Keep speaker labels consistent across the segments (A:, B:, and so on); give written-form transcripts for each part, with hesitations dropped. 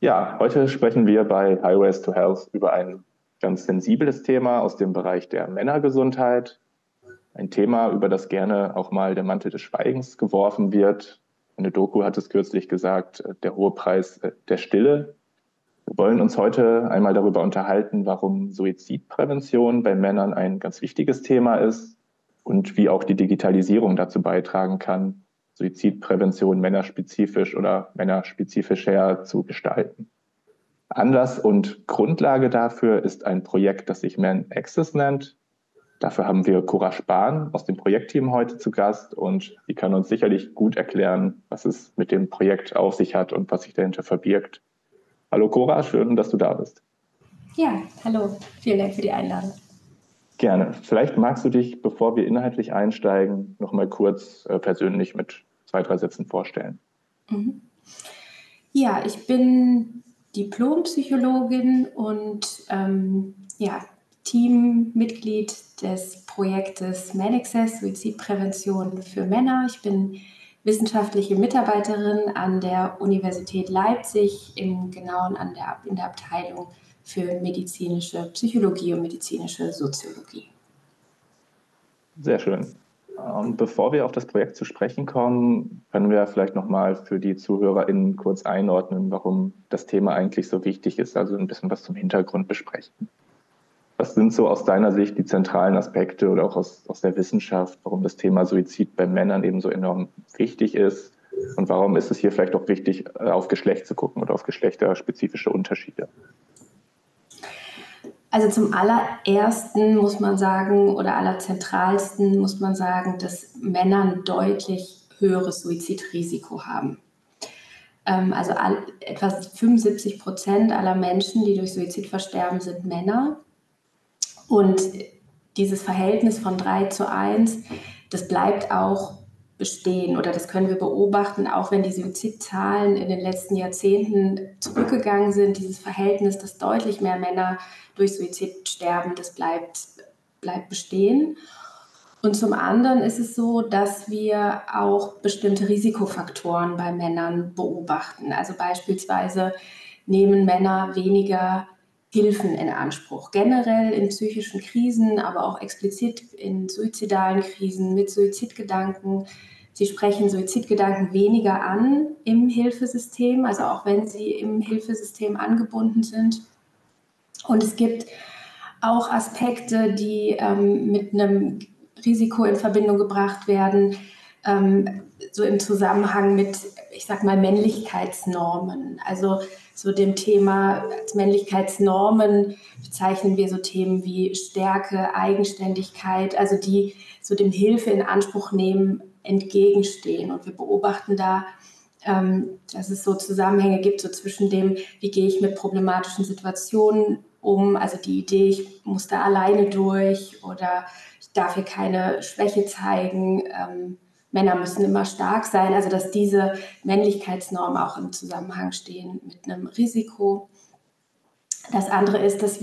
A: Ja, heute sprechen wir bei Highways to Health über ein ganz sensibles Thema aus dem Bereich der Männergesundheit. Ein Thema, über das gerne auch mal der Mantel des Schweigens geworfen wird. Eine Doku hat es kürzlich gesagt, der hohe Preis der Stille. Wir wollen uns heute einmal darüber unterhalten, warum Suizidprävention bei Männern ein ganz wichtiges Thema ist und wie auch die Digitalisierung dazu beitragen kann, Suizidprävention männerspezifisch oder männerspezifischer zu gestalten. Anlass und Grundlage dafür ist ein Projekt, das sich Man Access nennt. Dafür haben wir Cora Spahn aus dem Projektteam heute zu Gast und die kann uns sicherlich gut erklären, was es mit dem Projekt auf sich hat und was sich dahinter verbirgt. Hallo Cora, schön, dass du da bist.
B: Ja, hallo, vielen Dank für die Einladung.
A: Gerne. Vielleicht magst du dich, bevor wir inhaltlich einsteigen, noch mal kurz persönlich mit 2, 3 Sätzen vorstellen.
B: Ja, ich bin Diplompsychologin und Teammitglied des Projektes Man Access, Suizidprävention für Männer. Ich bin wissenschaftliche Mitarbeiterin an der Universität Leipzig, im Genauen in der Abteilung für medizinische Psychologie und medizinische Soziologie.
A: Sehr schön. Und bevor wir auf das Projekt zu sprechen kommen, können wir vielleicht nochmal für die ZuhörerInnen kurz einordnen, warum das Thema eigentlich so wichtig ist, also ein bisschen was zum Hintergrund besprechen. Was sind so aus deiner Sicht die zentralen Aspekte oder auch aus der Wissenschaft, warum das Thema Suizid bei Männern eben so enorm wichtig ist? Und warum ist es hier vielleicht auch wichtig, auf Geschlecht zu gucken oder auf geschlechterspezifische Unterschiede?
B: Also zum allerersten muss man sagen, oder allerzentralsten muss man sagen, dass Männer ein deutlich höheres Suizidrisiko haben. Also etwa 75% aller Menschen, die durch Suizid versterben, sind Männer. Und dieses Verhältnis von 3:1, das bleibt auch bestehen oder das können wir beobachten, auch wenn die Suizidzahlen in den letzten Jahrzehnten zurückgegangen sind. Dieses Verhältnis, dass deutlich mehr Männer durch Suizid sterben, das bleibt bestehen. Und zum anderen ist es so, dass wir auch bestimmte Risikofaktoren bei Männern beobachten. Also beispielsweise nehmen Männer weniger Hilfen in Anspruch. Generell in psychischen Krisen, aber auch explizit in suizidalen Krisen mit Suizidgedanken. Sie sprechen Suizidgedanken weniger an im Hilfesystem, also auch wenn sie im Hilfesystem angebunden sind. Und es gibt auch Aspekte, die mit einem Risiko in Verbindung gebracht werden, so im Zusammenhang mit, ich sag mal, Männlichkeitsnormen. Also so dem Thema als Männlichkeitsnormen bezeichnen wir so Themen wie Stärke, Eigenständigkeit, also die so dem Hilfe in Anspruch nehmen entgegenstehen. Und wir beobachten da, dass es so Zusammenhänge gibt, so zwischen dem, wie gehe ich mit problematischen Situationen um, also die Idee, ich muss da alleine durch oder ich darf hier keine Schwäche zeigen, Männer müssen immer stark sein, also dass diese Männlichkeitsnormen auch im Zusammenhang stehen mit einem Risiko. Das andere ist, dass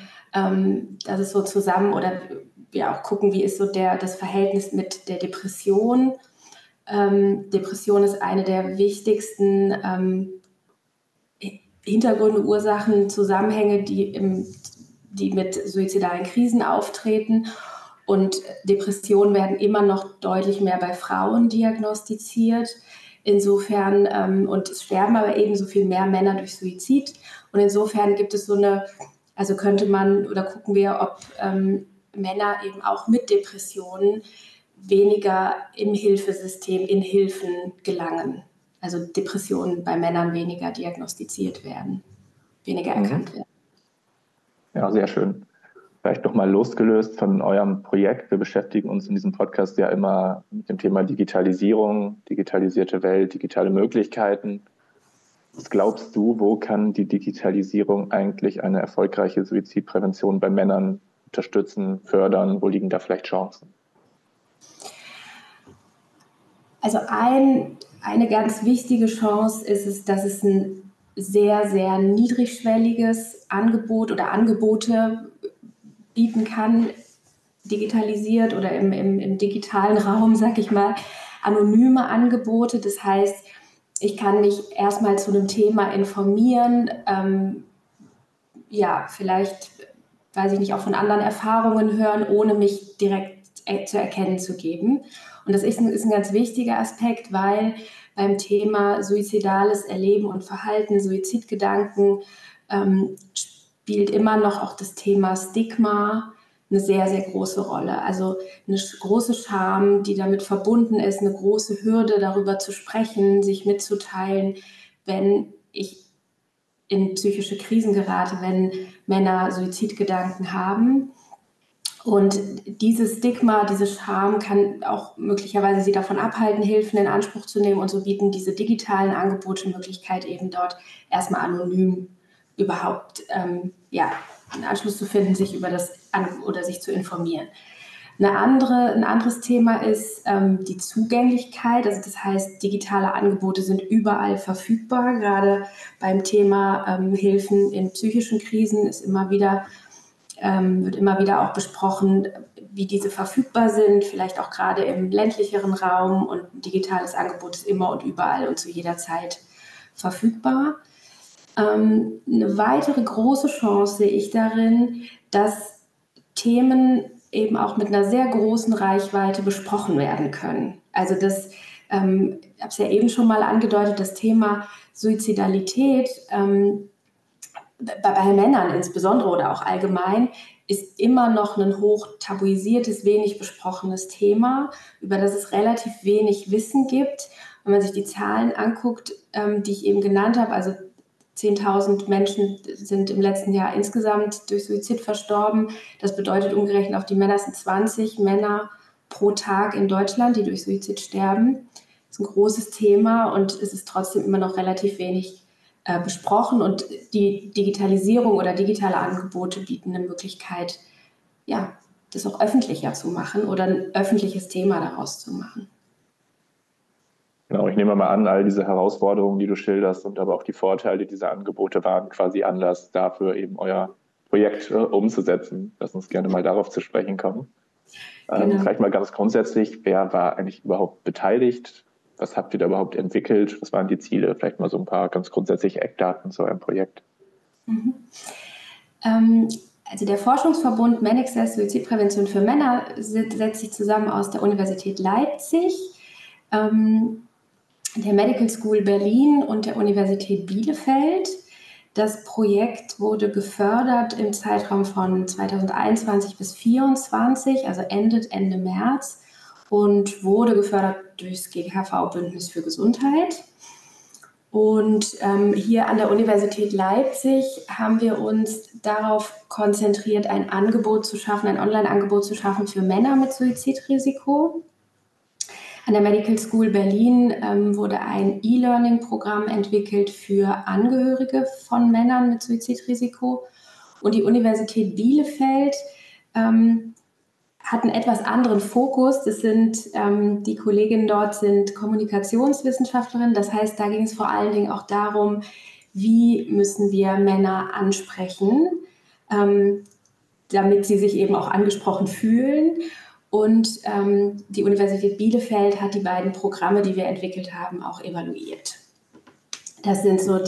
B: dass es so zusammen oder wir auch gucken, wie ist so das Verhältnis mit der Depression. Depression ist eine der wichtigsten Hintergründe, Ursachen, Zusammenhänge, die mit suizidalen Krisen auftreten. Und Depressionen werden immer noch deutlich mehr bei Frauen diagnostiziert. Insofern, und es sterben aber ebenso viel mehr Männer durch Suizid. Und insofern gibt es also könnte man oder gucken wir, ob Männer eben auch mit Depressionen weniger im Hilfesystem in Hilfen gelangen. Also Depressionen bei Männern weniger diagnostiziert werden, weniger erkannt werden.
A: Ja, sehr schön. Vielleicht nochmal losgelöst von eurem Projekt. Wir beschäftigen uns in diesem Podcast ja immer mit dem Thema Digitalisierung, digitalisierte Welt, digitale Möglichkeiten. Was glaubst du, wo kann die Digitalisierung eigentlich eine erfolgreiche Suizidprävention bei Männern unterstützen, fördern? Wo liegen da vielleicht Chancen?
B: Also eine ganz wichtige Chance ist es, dass es ein sehr, sehr niedrigschwelliges Angebot oder Angebote bieten kann, digitalisiert oder im digitalen Raum, sag ich mal, anonyme Angebote. Das heißt, Ich kann mich erstmal zu einem Thema informieren, vielleicht, weiß ich nicht, auch von anderen Erfahrungen hören, ohne mich direkt zu erkennen zu geben. Und das ist ein ganz wichtiger Aspekt, weil beim Thema suizidales Erleben und Verhalten, Suizidgedanken, spielt immer noch auch das Thema Stigma eine sehr, sehr große Rolle. Also eine große Scham, die damit verbunden ist, eine große Hürde, darüber zu sprechen, sich mitzuteilen, wenn ich in psychische Krisen gerate, wenn Männer Suizidgedanken haben. Und dieses Stigma, diese Scham kann auch möglicherweise sie davon abhalten, Hilfen in Anspruch zu nehmen. Und so bieten diese digitalen Angebote Möglichkeit, eben dort erstmal anonym überhaupt einen Anschluss zu finden, sich über das oder sich zu informieren. Ein anderes Thema ist die Zugänglichkeit. Also das heißt, digitale Angebote sind überall verfügbar. Gerade beim Thema Hilfen in psychischen Krisen wird immer wieder auch besprochen, wie diese verfügbar sind, vielleicht auch gerade im ländlicheren Raum. Und ein digitales Angebot ist immer und überall und zu jeder Zeit verfügbar. Eine weitere große Chance sehe ich darin, dass Themen eben auch mit einer sehr großen Reichweite besprochen werden können. Also ich habe es ja eben schon mal angedeutet, das Thema Suizidalität bei Männern insbesondere oder auch allgemein ist immer noch ein hoch tabuisiertes, wenig besprochenes Thema, über das es relativ wenig Wissen gibt. Wenn man sich die Zahlen anguckt, die ich eben genannt habe, also 10.000 Menschen sind im letzten Jahr insgesamt durch Suizid verstorben. Das bedeutet umgerechnet auf die Männer sind 20 Männer pro Tag in Deutschland, die durch Suizid sterben. Das ist ein großes Thema und es ist trotzdem immer noch relativ wenig besprochen. Und die Digitalisierung oder digitale Angebote bieten eine Möglichkeit, das auch öffentlicher zu machen oder ein öffentliches Thema daraus zu machen.
A: Genau, ich nehme mal an, all diese Herausforderungen, die du schilderst und aber auch die Vorteile dieser Angebote waren quasi Anlass dafür, eben euer Projekt umzusetzen. Lass uns gerne mal darauf zu sprechen kommen. Genau. Vielleicht mal ganz grundsätzlich, wer war eigentlich überhaupt beteiligt? Was habt ihr da überhaupt entwickelt? Was waren die Ziele? Vielleicht mal so ein paar ganz grundsätzliche Eckdaten zu eurem Projekt.
B: Also der Forschungsverbund Manaccess Suizidprävention für Männer setzt sich zusammen aus der Universität Leipzig, der Medical School Berlin und der Universität Bielefeld. Das Projekt wurde gefördert im Zeitraum von 2021 bis 2024, also endet Ende März, und wurde gefördert durch das GKV Bündnis für Gesundheit. Und hier an der Universität Leipzig haben wir uns darauf konzentriert, ein Angebot zu schaffen, ein Online-Angebot zu schaffen für Männer mit Suizidrisiko. An der Medical School Berlin wurde ein E-Learning-Programm entwickelt für Angehörige von Männern mit Suizidrisiko. Und die Universität Bielefeld hat einen etwas anderen Fokus. Die Kolleginnen dort sind Kommunikationswissenschaftlerinnen. Das heißt, da ging es vor allen Dingen auch darum, wie müssen wir Männer ansprechen, damit sie sich eben auch angesprochen fühlen. Und die Universität Bielefeld hat die beiden Programme, die wir entwickelt haben, auch evaluiert. Das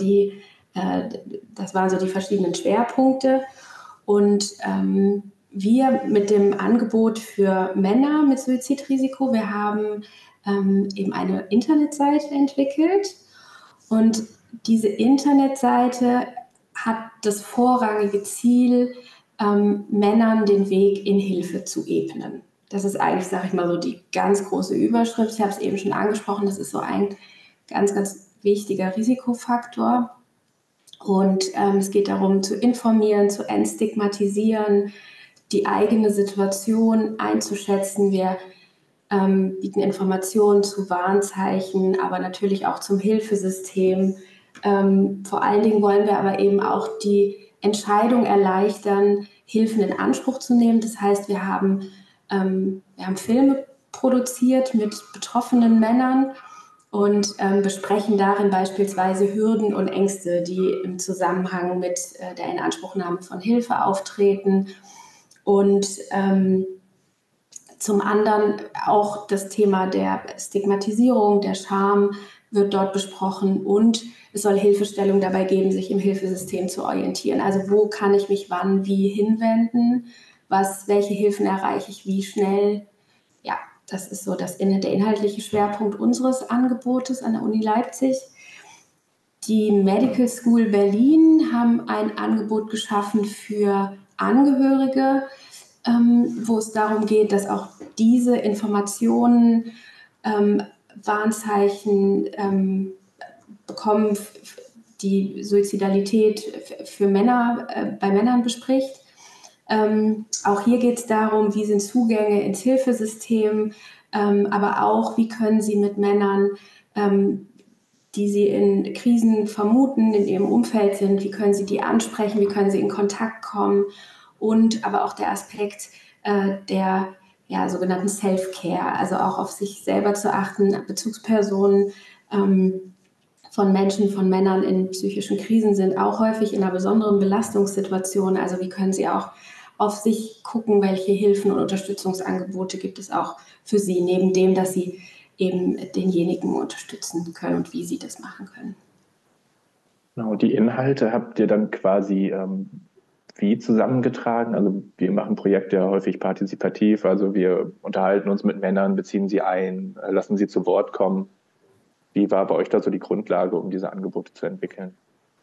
B: waren so die verschiedenen Schwerpunkte. Und wir mit dem Angebot für Männer mit Suizidrisiko, wir haben eben eine Internetseite entwickelt. Und diese Internetseite hat das vorrangige Ziel, Männern den Weg in Hilfe zu ebnen. Das ist eigentlich, sage ich mal, so die ganz große Überschrift. Ich habe es eben schon angesprochen, das ist so ein ganz, ganz wichtiger Risikofaktor. Und es geht darum, zu informieren, zu entstigmatisieren, die eigene Situation einzuschätzen. Wir bieten Informationen zu Warnzeichen, aber natürlich auch zum Hilfesystem. Vor allen Dingen wollen wir aber eben auch die Entscheidung erleichtern, Hilfen in Anspruch zu nehmen. Das heißt, wir haben Filme produziert mit betroffenen Männern und besprechen darin beispielsweise Hürden und Ängste, die im Zusammenhang mit der Inanspruchnahme von Hilfe auftreten. Und zum anderen auch das Thema der Stigmatisierung, der Scham wird dort besprochen und es soll Hilfestellung dabei geben, sich im Hilfesystem zu orientieren. Also wo kann ich mich wann wie hinwenden, welche Hilfen erreiche ich wie schnell. Ja, das ist so der inhaltliche Schwerpunkt unseres Angebotes an der Uni Leipzig. Die Medical School Berlin haben ein Angebot geschaffen für Angehörige, wo es darum geht, dass auch diese Informationen, Warnzeichen bekommen, die Suizidalität für Männer, bei Männern bespricht. Auch hier geht es darum, wie sind Zugänge ins Hilfesystem, aber auch, wie können Sie mit Männern, die Sie in Krisen vermuten, in Ihrem Umfeld sind, wie können Sie die ansprechen, wie können Sie in Kontakt kommen und aber auch der Aspekt der sogenannten Self-Care, also auch auf sich selber zu achten, Bezugspersonen von Menschen, von Männern in psychischen Krisen sind auch häufig in einer besonderen Belastungssituation, also wie können Sie auch auf sich gucken, welche Hilfen und Unterstützungsangebote gibt es auch für Sie, neben dem, dass Sie eben denjenigen unterstützen können und wie Sie das machen können.
A: Genau, die Inhalte habt ihr dann quasi wie zusammengetragen? Also wir machen Projekte ja häufig partizipativ, also wir unterhalten uns mit Männern, beziehen sie ein, lassen sie zu Wort kommen. Wie war bei euch da so die Grundlage, um diese Angebote zu entwickeln?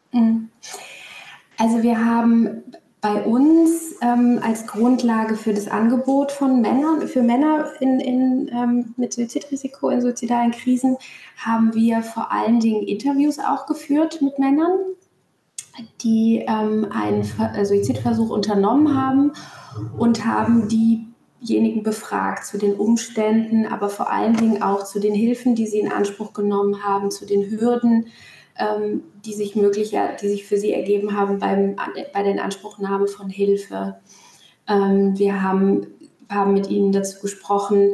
B: Also wir haben bei uns als Grundlage für das Angebot von Männern, für Männer mit Suizidrisiko in suizidalen Krisen, haben wir vor allen Dingen Interviews auch geführt mit Männern, die einen Suizidversuch unternommen haben und haben diejenigen befragt zu den Umständen, aber vor allen Dingen auch zu den Hilfen, die sie in Anspruch genommen haben, zu den Hürden, die sich für sie ergeben haben bei der Inanspruchnahme von Hilfe. Wir haben mit ihnen dazu gesprochen,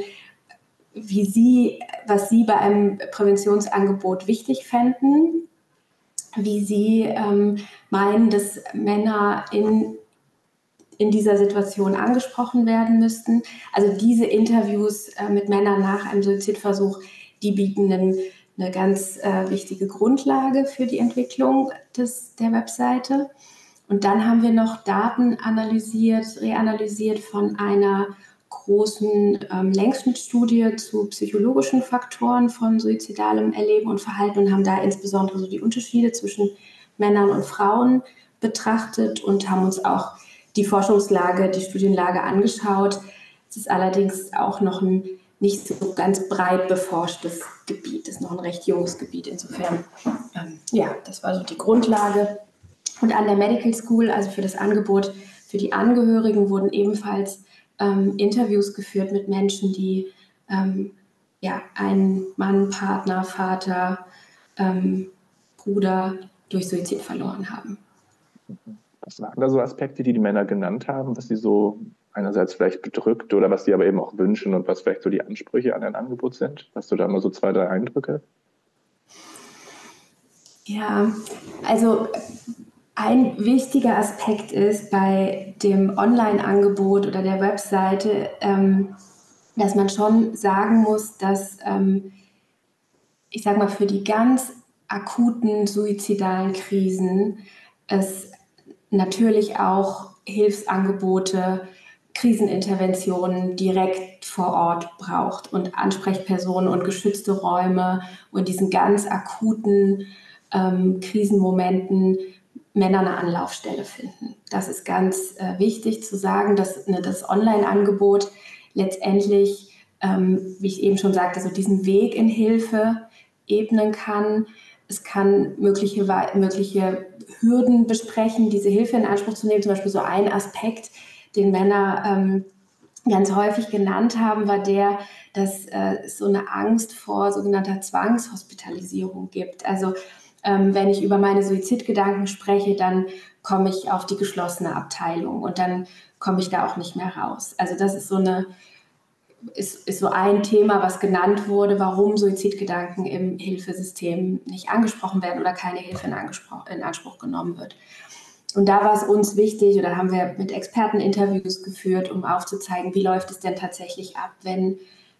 B: was sie bei einem Präventionsangebot wichtig fänden, wie sie meinen, dass Männer in dieser Situation angesprochen werden müssten. Also diese Interviews mit Männern nach einem Suizidversuch, die bieten eine ganz wichtige Grundlage für die Entwicklung der Webseite. Und dann haben wir noch Daten reanalysiert von einer großen Längsschnittstudie zu psychologischen Faktoren von suizidalem Erleben und Verhalten und haben da insbesondere so die Unterschiede zwischen Männern und Frauen betrachtet und haben uns auch die Forschungslage, die Studienlage angeschaut. Es ist allerdings auch noch ein nicht so ganz breit beforschtes Gebiet, es ist noch ein recht junges Gebiet. Insofern, das war so die Grundlage. Und an der Medical School, also für das Angebot für die Angehörigen, wurden ebenfalls Interviews geführt mit Menschen, die einen Mann, Partner, Vater, Bruder durch Suizid verloren haben.
A: Was waren da so Aspekte, die Männer genannt haben, was sie so einerseits vielleicht bedrückt oder was sie aber eben auch wünschen und was vielleicht so die Ansprüche an ein Angebot sind? Hast du da mal so 2, 3 Eindrücke?
B: Ja, also ein wichtiger Aspekt ist bei dem Online-Angebot oder der Webseite, dass man schon sagen muss, dass, ich sage mal, für die ganz akuten suizidalen Krisen es natürlich auch Hilfsangebote, Kriseninterventionen direkt vor Ort braucht und Ansprechpersonen und geschützte Räume und diesen ganz akuten Krisenmomenten Männer eine Anlaufstelle finden. Das ist ganz wichtig zu sagen, dass das Online-Angebot letztendlich, wie ich eben schon sagte, so diesen Weg in Hilfe ebnen kann. Es kann mögliche Hürden besprechen, diese Hilfe in Anspruch zu nehmen. Zum Beispiel so ein Aspekt, den Männer ganz häufig genannt haben, war dass es so eine Angst vor sogenannter Zwangshospitalisierung gibt. Also wenn ich über meine Suizidgedanken spreche, komme ich auf die geschlossene Abteilung und dann komme ich da auch nicht mehr raus. Also das ist so ein Thema, was genannt wurde, warum Suizidgedanken im Hilfesystem nicht angesprochen werden oder keine Hilfe in Anspruch genommen wird. Und da war es uns wichtig, oder haben wir mit Experten Interviews geführt, um aufzuzeigen, wie läuft es denn tatsächlich ab, wenn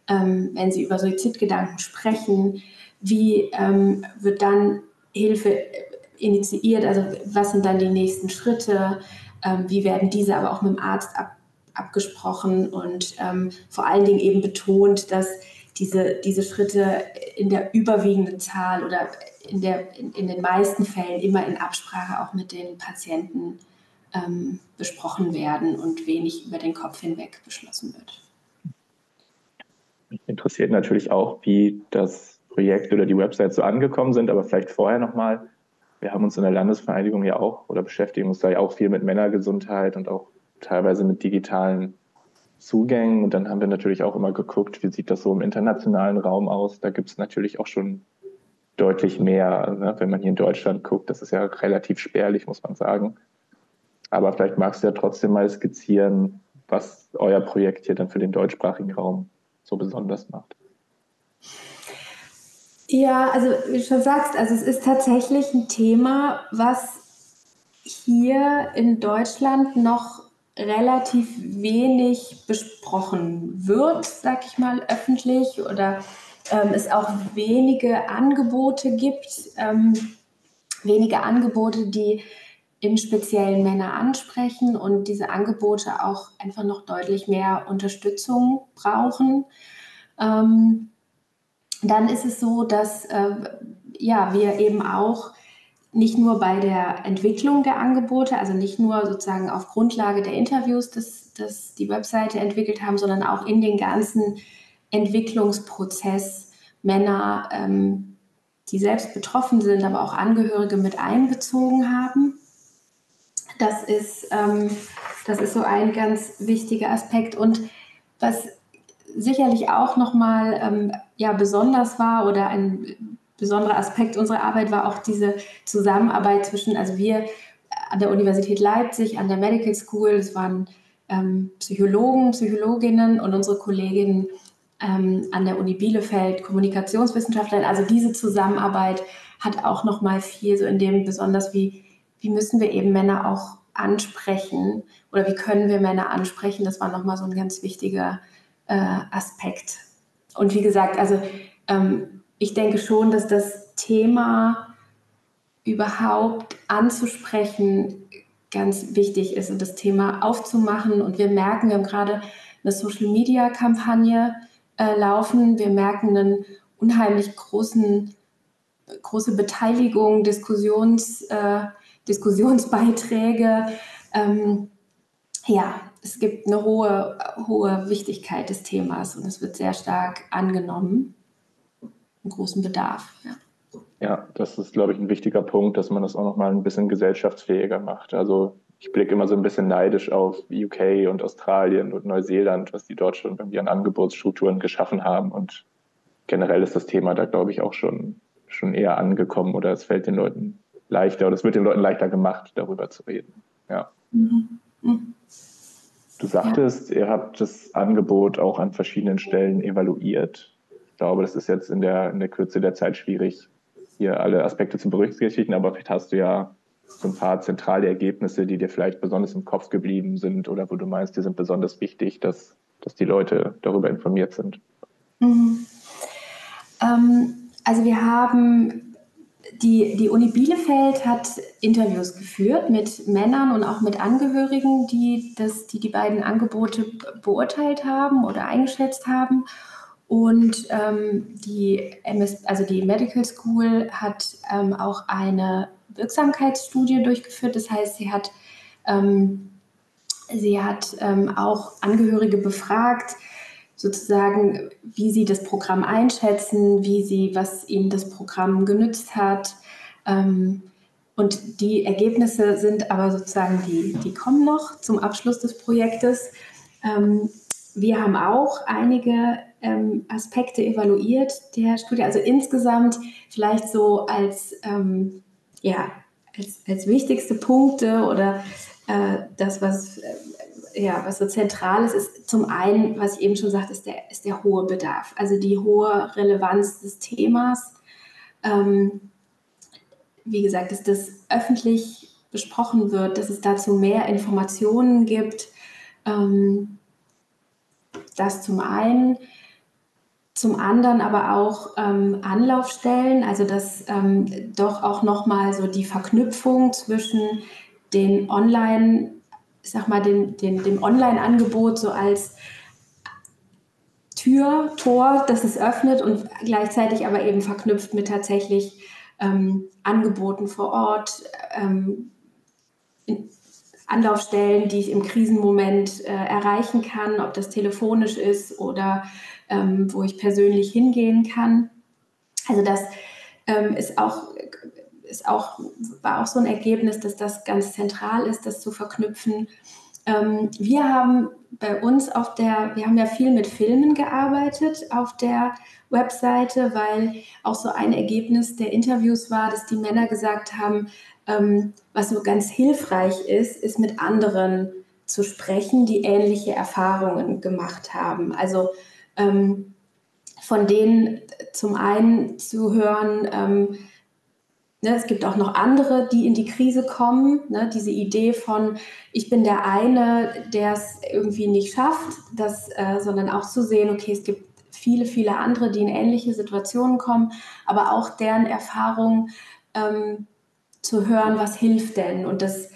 B: wenn sie über Suizidgedanken sprechen? Wie wird dann Hilfe initiiert? Also was sind dann die nächsten Schritte? Wie werden diese aber auch mit dem Arzt abgesprochen? Und vor allen Dingen eben betont, dass diese Schritte in der überwiegenden Zahl oder in den meisten Fällen immer in Absprache auch mit den Patienten besprochen werden und wenig über den Kopf hinweg beschlossen wird.
A: Mich interessiert natürlich auch, wie das Projekt oder die Website so angekommen sind, aber vielleicht vorher nochmal. Wir haben uns in der Landesvereinigung ja auch oder beschäftigen uns da ja auch viel mit Männergesundheit und auch teilweise mit digitalen Zugängen. Und dann haben wir natürlich auch immer geguckt, wie sieht das so im internationalen Raum aus. Da gibt es natürlich auch schon deutlich mehr, ne? Wenn man hier in Deutschland guckt, das ist ja relativ spärlich, muss man sagen. Aber vielleicht magst du ja trotzdem mal skizzieren, was euer Projekt hier dann für den deutschsprachigen Raum so besonders macht.
B: Ja, also wie du schon sagst, also es ist tatsächlich ein Thema, was hier in Deutschland noch relativ wenig besprochen wird, sag ich mal, öffentlich, oder es auch wenige Angebote gibt, die im Speziellen Männer ansprechen und diese Angebote auch einfach noch deutlich mehr Unterstützung brauchen. Dann ist es so, dass wir eben auch nicht nur bei der Entwicklung der Angebote, also nicht nur sozusagen auf Grundlage der Interviews, das die Webseite entwickelt haben, sondern auch in den ganzen Entwicklungsprozess Männer, die selbst betroffen sind, aber auch Angehörige mit einbezogen haben. Das ist so ein ganz wichtiger Aspekt. Und was sicherlich auch nochmal besonders war oder ein besonderer Aspekt unserer Arbeit war auch diese Zusammenarbeit zwischen, also wir an der Universität Leipzig, an der Medical School, das waren Psychologen, Psychologinnen und unsere Kolleginnen an der Uni Bielefeld, Kommunikationswissenschaftler. Also diese Zusammenarbeit hat auch nochmal viel so in dem besonders, wie müssen wir eben Männer auch ansprechen oder wie können wir Männer ansprechen, das war nochmal so ein ganz wichtiger Aspekt. Und wie gesagt, also ich denke schon, dass das Thema überhaupt anzusprechen ganz wichtig ist und das Thema aufzumachen. Und wir merken, wir haben gerade eine Social-Media-Kampagne laufen. Wir merken einen unheimlich große Beteiligung, Diskussionsbeiträge. Es gibt eine hohe Wichtigkeit des Themas und es wird sehr stark angenommen. Einen großen Bedarf.
A: Ja, das ist, glaube ich, ein wichtiger Punkt, dass man das auch nochmal ein bisschen gesellschaftsfähiger macht. Also ich blicke immer so ein bisschen neidisch auf UK und Australien und Neuseeland, was die dort schon irgendwie an Angebotsstrukturen geschaffen haben. Und generell ist das Thema da, glaube ich, auch schon eher angekommen oder es fällt den Leuten leichter oder es wird den Leuten leichter gemacht, darüber zu reden. Ja.
B: Mhm. Mhm.
A: Du sagtest, ihr habt das Angebot auch an verschiedenen Stellen evaluiert. Ich glaube, das ist jetzt in der Kürze der Zeit schwierig, hier alle Aspekte zu berücksichtigen, aber vielleicht hast du ja so ein paar zentrale Ergebnisse, die dir vielleicht besonders im Kopf geblieben sind oder wo du meinst, die sind besonders wichtig, dass die Leute darüber informiert sind.
B: Mhm. Also wir haben die Uni Bielefeld hat Interviews geführt mit Männern und auch mit Angehörigen, die die beiden Angebote beurteilt haben oder eingeschätzt haben. Und die Medical School hat auch eine Wirksamkeitsstudie durchgeführt. Das heißt, sie hat auch Angehörige befragt, sozusagen, wie sie das Programm einschätzen, was ihnen das Programm genützt hat. Und die Ergebnisse sind aber sozusagen, die kommen noch zum Abschluss des Projektes. Wir haben auch einige Aspekte evaluiert der Studie. Also insgesamt vielleicht so als wichtigste Punkte oder das, was so zentral ist zum einen, was ich eben schon sagte, ist der hohe Bedarf, also die hohe Relevanz des Themas. Wie gesagt, dass das öffentlich besprochen wird, dass es dazu mehr Informationen gibt. Das zum einen. zum anderen aber auch Anlaufstellen, also dass doch auch nochmal so die Verknüpfung zwischen den Online, ich sag mal, dem Online-Angebot so als Tor, das es öffnet und gleichzeitig aber eben verknüpft mit tatsächlich Angeboten vor Ort, Anlaufstellen, die ich im Krisenmoment erreichen kann, ob das telefonisch ist oder wo ich persönlich hingehen kann. Also das war auch so ein Ergebnis, dass das ganz zentral ist, das zu verknüpfen. Wir haben bei uns wir haben ja viel mit Filmen gearbeitet auf der Webseite, weil auch so ein Ergebnis der Interviews war, dass die Männer gesagt haben, was so ganz hilfreich ist mit anderen zu sprechen, die ähnliche Erfahrungen gemacht haben. Also von denen zum einen zu hören, es gibt auch noch andere, die in die Krise kommen. Ne? Diese Idee von, ich bin der eine, der es irgendwie nicht schafft, sondern auch zu sehen, okay, es gibt viele, viele andere, die in ähnliche Situationen kommen, aber auch deren Erfahrungen zu hören, was hilft denn? Und das,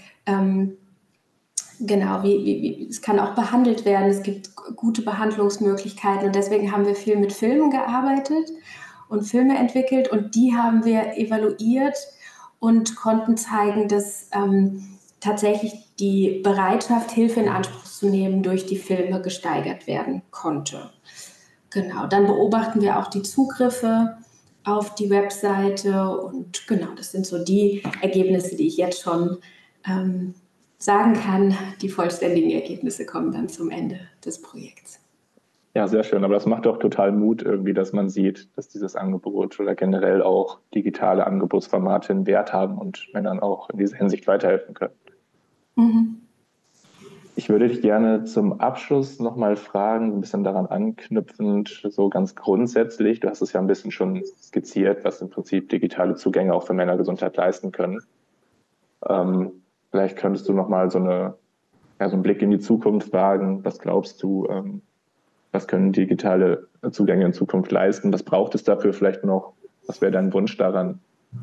B: genau, es kann auch behandelt werden. Es gibt gute Behandlungsmöglichkeiten und deswegen haben wir viel mit Filmen gearbeitet und Filme entwickelt und die haben wir evaluiert und konnten zeigen, dass tatsächlich die Bereitschaft, Hilfe in Anspruch zu nehmen, durch die Filme gesteigert werden konnte. Genau, dann beobachten wir auch die Zugriffe auf die Webseite und genau, das sind so die Ergebnisse, die ich jetzt schon sagen kann. Die vollständigen Ergebnisse kommen dann zum Ende des Projekts.
A: Ja, sehr schön. Aber das macht doch total Mut irgendwie, dass man sieht, dass dieses Angebot oder generell auch digitale Angebotsformate einen Wert haben und Männern auch in dieser Hinsicht weiterhelfen können. Mhm. Ich würde dich gerne zum Abschluss nochmal fragen, ein bisschen daran anknüpfend, so ganz grundsätzlich, du hast es ja ein bisschen schon skizziert, was im Prinzip digitale Zugänge auch für Männergesundheit leisten können. Vielleicht könntest du nochmal so einen Blick in die Zukunft wagen. Was glaubst du, was können digitale Zugänge in Zukunft leisten? Was braucht es dafür vielleicht noch? Was wäre dein Wunsch daran?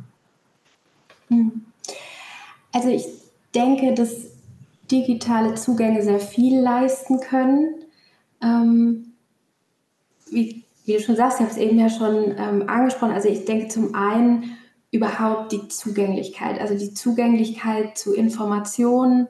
B: Also ich denke, dass digitale Zugänge sehr viel leisten können. Wie du schon sagst, ich habe es eben ja schon angesprochen. Also ich denke zum einen überhaupt die Zugänglichkeit, also die Zugänglichkeit zu Informationen,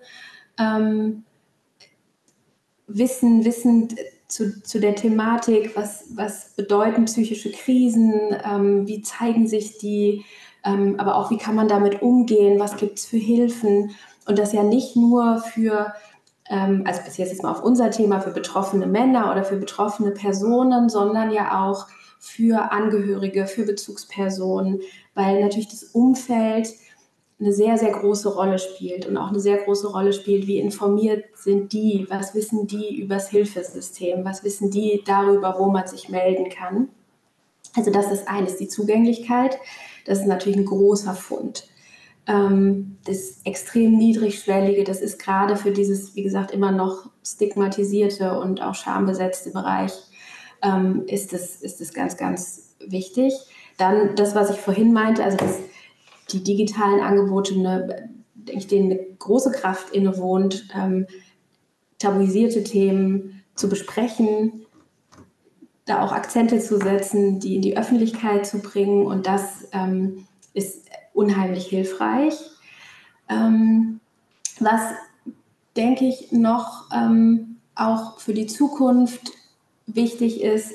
B: Wissen zu der Thematik, was bedeuten psychische Krisen, wie zeigen sich die, aber auch wie kann man damit umgehen, was gibt es für Hilfen und das ja nicht nur für, also bis jetzt mal auf unser Thema, für betroffene Männer oder für betroffene Personen, sondern ja auch für Angehörige, für Bezugspersonen, weil natürlich das Umfeld eine sehr, sehr große Rolle spielt und auch eine sehr große Rolle spielt, wie informiert sind die, was wissen die über das Hilfesystem, was wissen die darüber, wo man sich melden kann. Also das ist eines, die Zugänglichkeit. Das ist natürlich ein großer Fund. Das extrem niedrigschwellige, das ist gerade für dieses, wie gesagt, immer noch stigmatisierte und auch schambesetzte Bereich, ist es ganz, ganz wichtig. Dann das, was ich vorhin meinte, also die digitalen Angebote, denke ich, denen eine große Kraft innewohnt, tabuisierte Themen zu besprechen, da auch Akzente zu setzen, die in die Öffentlichkeit zu bringen. Und das ist unheimlich hilfreich. Was, denke ich, noch auch für die Zukunft wichtig ist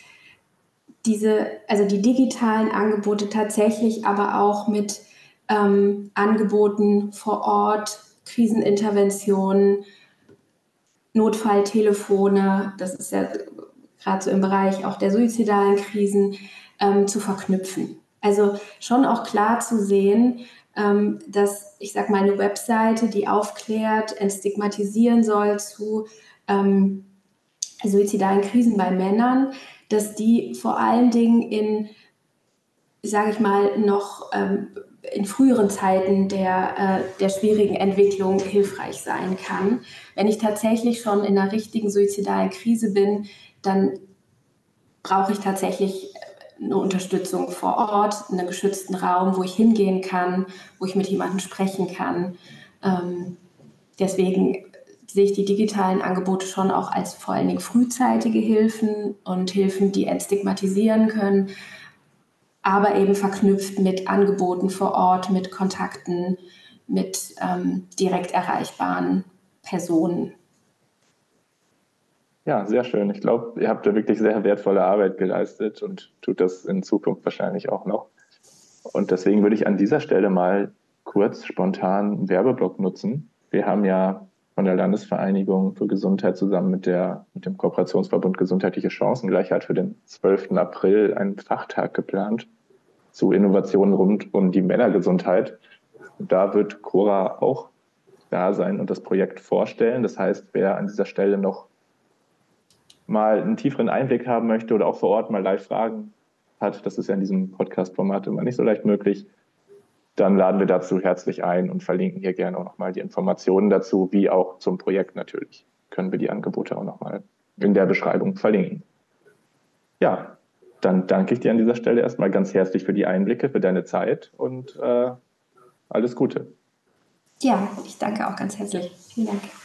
B: die digitalen Angebote tatsächlich aber auch mit Angeboten vor Ort, Kriseninterventionen, Notfalltelefone, das ist ja gerade so im Bereich auch der suizidalen Krisen, zu verknüpfen. Also schon auch klar zu sehen, dass, ich sag mal, eine Webseite, die aufklärt, entstigmatisieren soll zu suizidalen Krisen bei Männern, dass die vor allen Dingen in, sage ich mal, noch in früheren Zeiten der schwierigen Entwicklung hilfreich sein kann. Wenn ich tatsächlich schon in einer richtigen suizidalen Krise bin, dann brauche ich tatsächlich eine Unterstützung vor Ort, einen geschützten Raum, wo ich hingehen kann, wo ich mit jemandem sprechen kann. Deswegen sehe ich die digitalen Angebote schon auch als vor allen Dingen frühzeitige Hilfen und Hilfen, die entstigmatisieren können, aber eben verknüpft mit Angeboten vor Ort, mit Kontakten, mit direkt erreichbaren Personen.
A: Ja, sehr schön. Ich glaube, ihr habt da wirklich sehr wertvolle Arbeit geleistet und tut das in Zukunft wahrscheinlich auch noch. Und deswegen würde ich an dieser Stelle mal kurz spontan einen Werbeblock nutzen. Wir haben ja von der Landesvereinigung für Gesundheit zusammen mit dem Kooperationsverbund Gesundheitliche Chancengleichheit für den 12. April einen Fachtag geplant zu Innovationen rund um die Männergesundheit. Und da wird Cora auch da sein und das Projekt vorstellen. Das heißt, wer an dieser Stelle noch mal einen tieferen Einblick haben möchte oder auch vor Ort mal live Fragen hat, das ist ja in diesem Podcast-Format immer nicht so leicht möglich, dann laden wir dazu herzlich ein und verlinken hier gerne auch nochmal die Informationen dazu, wie auch zum Projekt natürlich. Können wir die Angebote auch nochmal in der Beschreibung verlinken. Ja, dann danke ich dir an dieser Stelle erstmal ganz herzlich für die Einblicke, für deine Zeit und alles Gute.
B: Ja, ich danke auch ganz herzlich. Vielen Dank.